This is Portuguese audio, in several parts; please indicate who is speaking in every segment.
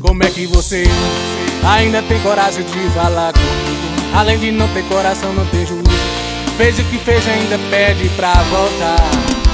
Speaker 1: Como é que você ainda tem coragem de falar comigo? Além de não ter coração, não tem juízo. Fez o que fez, ainda pede pra voltar.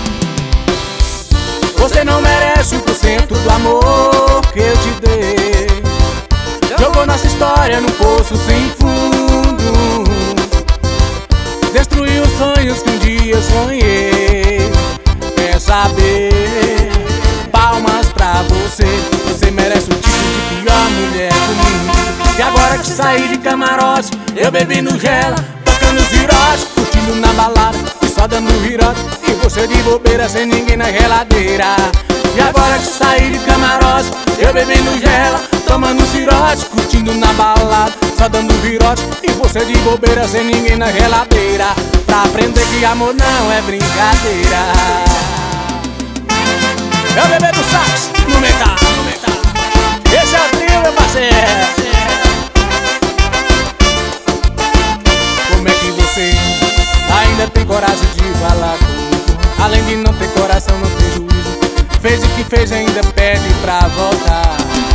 Speaker 1: Você não merece 1% do amor que eu te dei. Jogou nossa história num poço sem fundo. Destruiu os sonhos que um dia eu sonhei. Quer saber? Palmas pra você. Você merece o título de pior mulher do mundo. E agora que saí de camarote, eu bebi no gela, tocando virote, curtindo na balada e só dando virote. E você de bobeira sem ninguém na geladeira. E agora que saí de camarote, eu bebi no gela, tomando virote, curtindo na balada, só dando virote. E você de bobeira sem ninguém na geladeira. Pra aprender que amor não é brincadeira. É o bebê do sax no metal. Esse é o trio, meu parceiro. Como é que você ainda tem coragem de falar comigo? Além de não ter coração, não ter juízo. Fez o que fez, ainda pede pra voltar.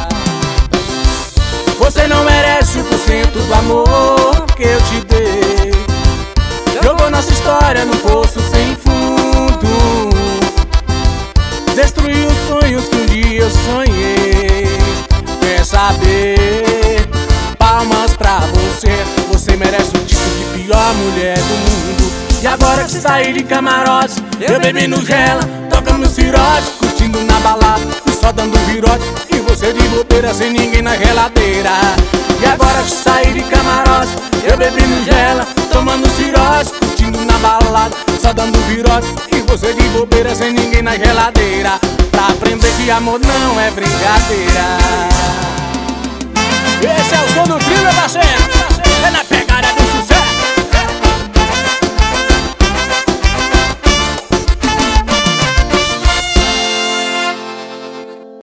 Speaker 1: Você não merece 1% do amor que eu te dei. Jogou nossa história no poço sem fundo. Destruiu os sonhos que um dia eu sonhei. Quer saber? Palmas pra você. Você merece o título de pior mulher do mundo. E agora que saí de camarote, eu bebi no gela, tocando virote, curtindo na balada e só dando virote. E você de bobeira sem ninguém na geladeira. E agora que saí de camarote, eu bebi no gela, tomando virote, curtindo na balada, só dando virote. E você de bobeira sem ninguém na geladeira. Pra aprender que amor não é brincadeira. Esse é o som do trio, meu parceiro. É na pé.